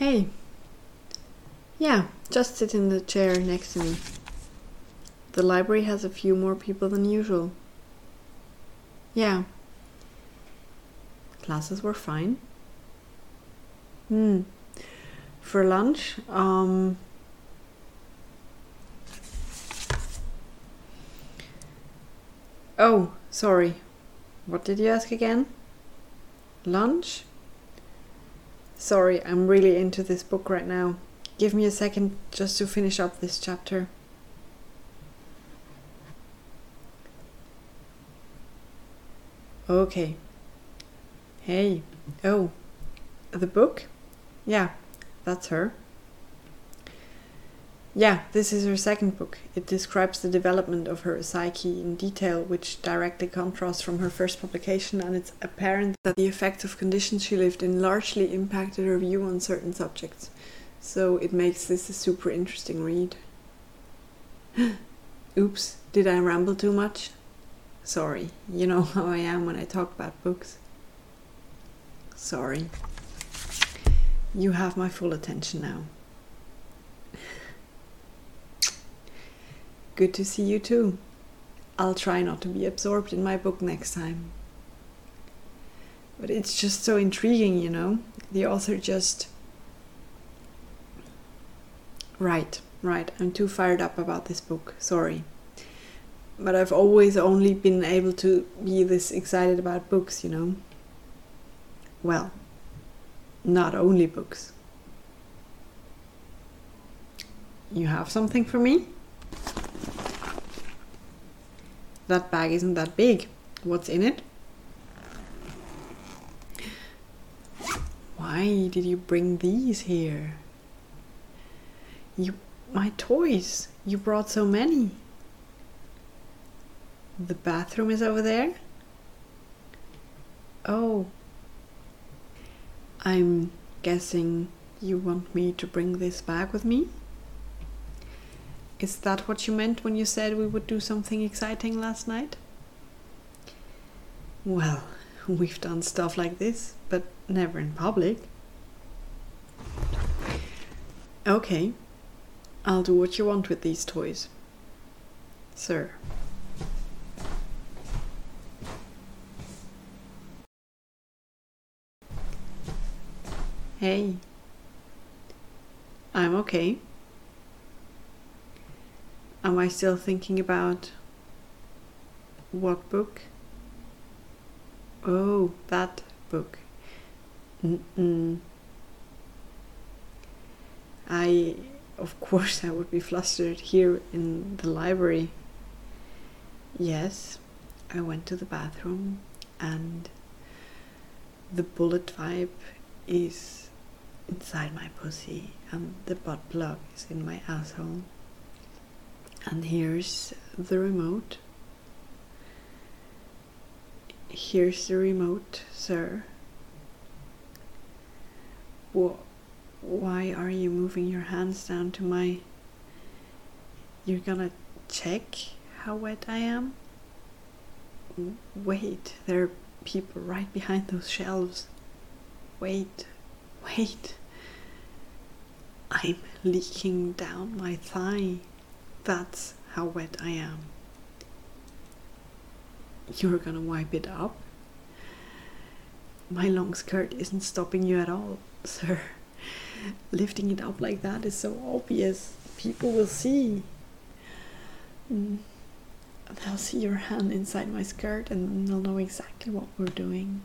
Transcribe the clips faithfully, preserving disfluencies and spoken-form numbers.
Hey. Yeah, just sit in the chair next to me. The library has a few more people than usual. Yeah. Classes were fine. Hmm. For lunch, um... Oh, sorry. What did you ask again? Lunch? Sorry, I'm really into this book right now. Give me a second just to finish up this chapter. Okay. Hey. Oh. The book? Yeah, that's her. Yeah, this is her second book. It describes the development of her psyche in detail, which directly contrasts from her first publication, and it's apparent that the effects of conditions she lived in largely impacted her view on certain subjects. So it makes this a super interesting read. Oops, did I ramble too much? Sorry, you know how I am when I talk about books. Sorry. You have my full attention now. Good to see you too. I'll try not to be absorbed in my book next time. But it's just so intriguing, you know? The author just... Right, right, I'm too fired up about this book, sorry. But I've always only been able to be this excited about books, you know? Well, not only books. You have something for me? That bag isn't that big. What's in it? Why did you bring these here? You, my toys. You brought so many. The bathroom is over there? Oh. I'm guessing you want me to bring this bag with me? Is that what you meant when you said we would do something exciting last night? Well, we've done stuff like this, but never in public. Okay, I'll do what you want with these toys. Sir. Hey. I'm okay. Am I still thinking about what book? Oh, that book. Mm-mm. I, of course, I would be flustered here in the library. Yes, I went to the bathroom and the bullet vibe is inside my pussy and the butt plug is in my asshole. And here's the remote. Here's the remote, sir. Wh- why are you moving your hands down to my... You're gonna check how wet I am? Wait, there are people right behind those shelves. Wait, wait. I'm leaking down my thigh. That's how wet I am. You're gonna wipe it up? My long skirt isn't stopping you at all, sir. Lifting it up like that is so obvious. People will see. Mm. They'll see your hand inside my skirt and they'll know exactly what we're doing.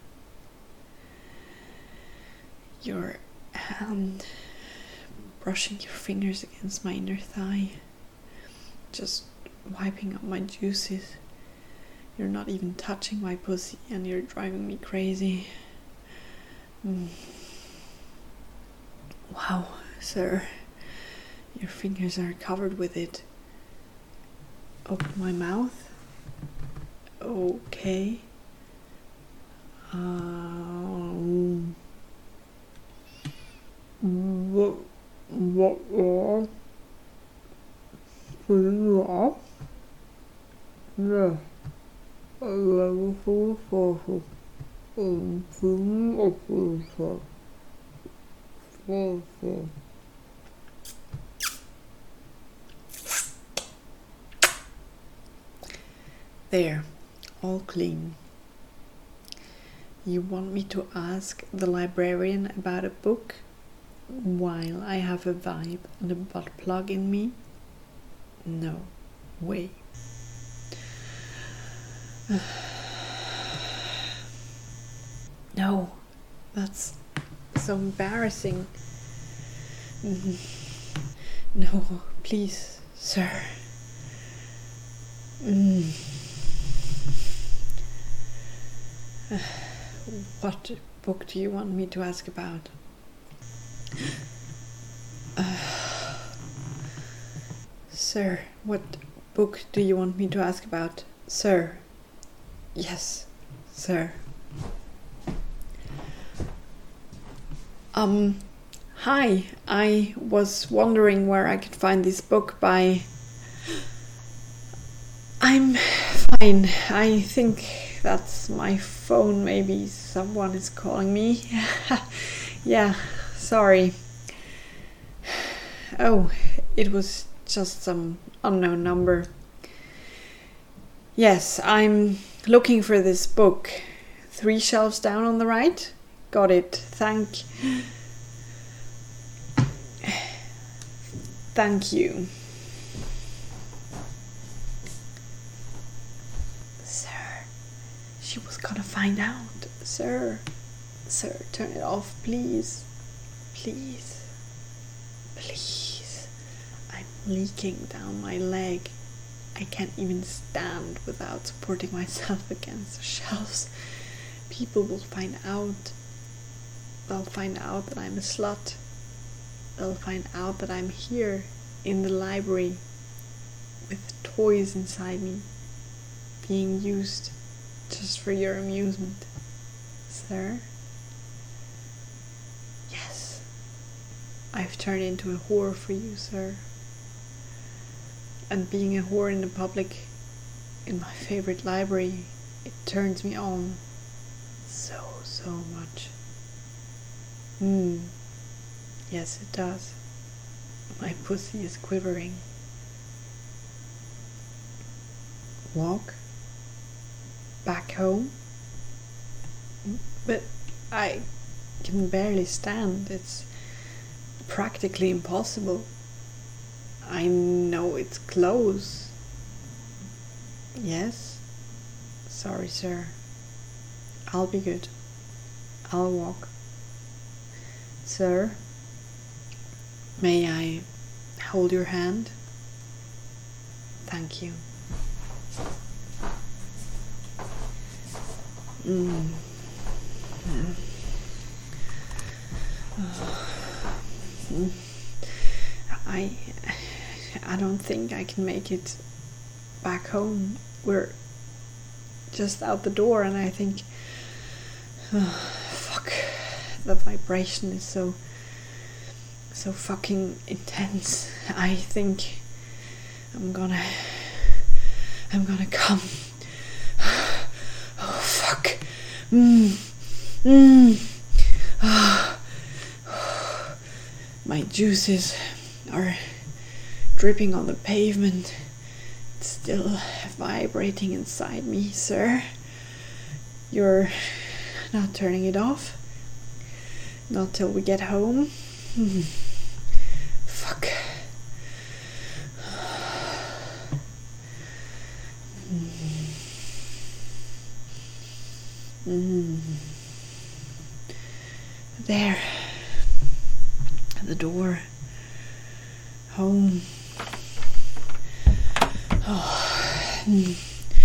Your hand brushing your fingers against my inner thigh. Just wiping up my juices. You're not even touching my pussy and you're driving me crazy. Mm. Wow, sir. Your fingers are covered with it. Open my mouth. Okay. Um. What? What? What? What? Yeah. Level four, four, four. Um, film of the Whoa, whoa. There, all clean. You want me to ask the librarian about a book while I have a vibe and a butt plug in me? No way. No, that's so embarrassing. No, please, sir. Mm. What book do you want me to ask about? Uh, sir, what book do you want me to ask about? Sir. Yes, sir. Um, hi, I was wondering where I could find this book by... I'm fine. I think that's my phone. Maybe someone is calling me. Yeah, sorry. Oh, it was just some unknown number. Yes, I'm looking for this book. Three shelves down on the right? Got it. Thank... Thank you. Sir, she was gonna find out. Sir, sir, turn it off, please. Please. Please. I'm leaking down my leg. I can't even stand without supporting myself against the shelves. People will find out. They'll find out that I'm a slut. They'll find out that I'm here in the library with toys inside me, being used just for your amusement. Sir? Yes. I've turned into a whore for you, sir. And being a whore in the public, in my favorite library, it turns me on so, so much. Hmm. Yes, it does. My pussy is quivering. Walk? Back home? But I can barely stand. It's practically impossible. I know it's close. Yes? Sorry, sir. I'll be good. I'll walk. Sir? May I hold your hand? Thank you. Mm. Mm. Mm. I I don't think I can make it back home. We're just out the door and I think oh, fuck, the vibration is so so fucking intense. I think I'm gonna I'm gonna come. Oh fuck. Mm. Mm. Oh. My juices are dripping on the pavement. It's still vibrating inside me, sir. You're not turning it off? Not till we get home? Mm. Fuck. Mm. There. The door. Home. Oh. Mm.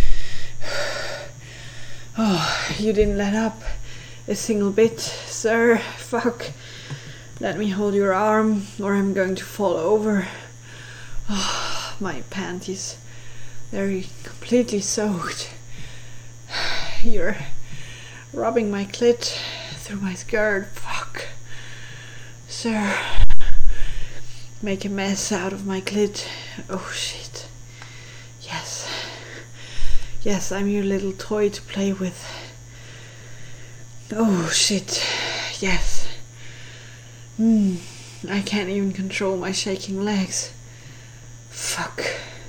Oh, you didn't let up a single bit, sir. Fuck. Let me hold your arm or I'm going to fall over. Oh, my panties. They're completely soaked. You're rubbing my clit through my skirt. Fuck. Sir. Make a mess out of my clit. Oh shit. Yes. Yes, I'm your little toy to play with. Oh shit. Yes. Hmm, I can't even control my shaking legs. Fuck.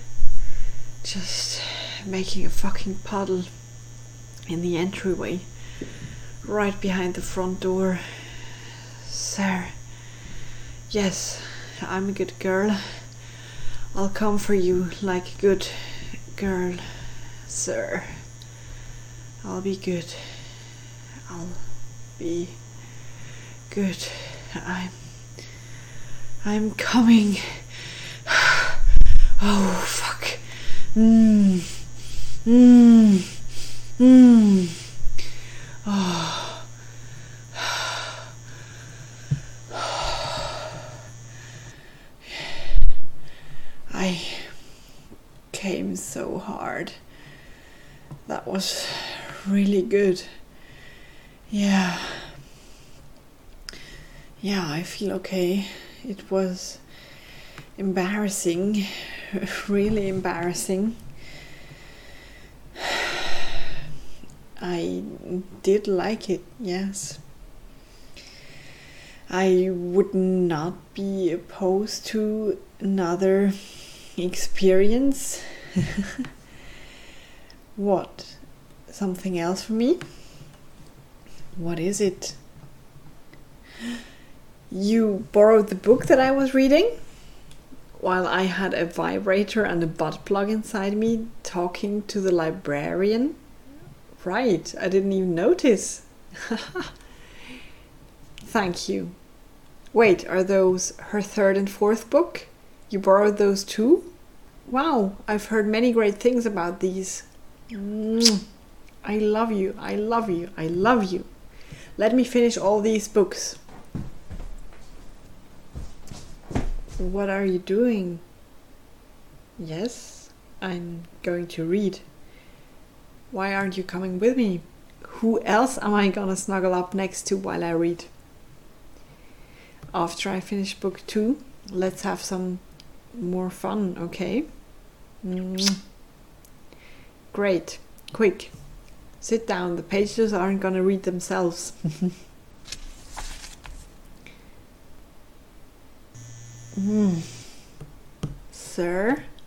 Just making a fucking puddle in the entryway, right behind the front door. Sir. Yes, I'm a good girl. I'll come for you like a good girl, sir. I'll be good. I'll be good. I'm... I'm coming. Oh, fuck. Mmm. Mmm. Mmm. Oh. I came so hard. That was really good. Yeah. Yeah, I feel okay. It was embarrassing. Really embarrassing. I did like it, yes. I would not be opposed to another experience. What? Something else for me? What is it? You borrowed the book that I was reading? While I had a vibrator and a butt plug inside me talking to the librarian? Right, I didn't even notice. Thank you. Wait, are those her third and fourth book? You borrowed those too? Wow, I've heard many great things about these. Mm, I love you, I love you, I love you. Let me finish all these books. What are you doing? Yes, I'm going to read. Why aren't you coming with me? Who else am I gonna snuggle up next to while I read? After I finish book two, let's have some more fun, okay? Mm. Great. Quick. Sit down. The pages aren't gonna read themselves. mm. Sir?